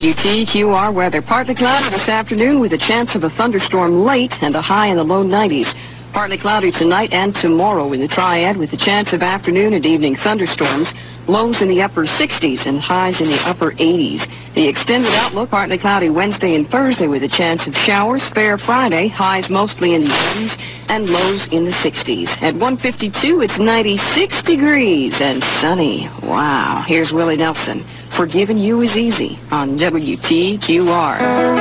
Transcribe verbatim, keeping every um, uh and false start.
W T Q R weather. Partly cloudy this afternoon with a chance of a thunderstorm late and a high in the low nineties. Partly cloudy tonight and tomorrow in the Triad with a chance of afternoon and evening thunderstorms. Lows in the upper sixties and highs in the upper eighties. The extended outlook, partly cloudy Wednesday and Thursday with a chance of showers. Fair Friday, highs mostly in the eighties and lows in the sixties. At one fifty-two, it's ninety-six degrees and sunny. Wow. Here's Willie Nelson. Forgiving You is Easy on W T Q R.